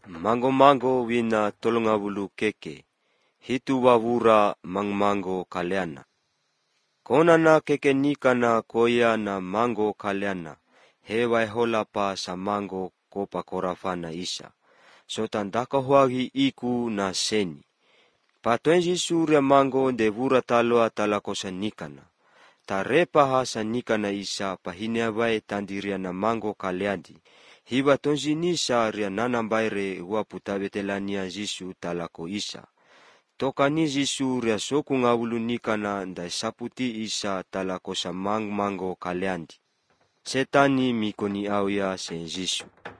Mango-mango wina 30 keke. Hitu wawura mang-mango kaliana. Konana keke nikana koya na mango kaliana. Hewa hola pa sa mango kopa korafana isa. Sotandaka huagi iku na seni. Patwenji surya mango de vura taloa talakosa nikana. Tarepaha sa nikana isa pahinia bae tandiria na mango kaliandi. Hiba tonji nisa ria nanambaire hua putabetelania jisu talako isa. Tokani jisu ria soku ngawulu nikana ndai saputi isa talako sa mang-mango kaliandi. Setani mikoni au ya sen jisu.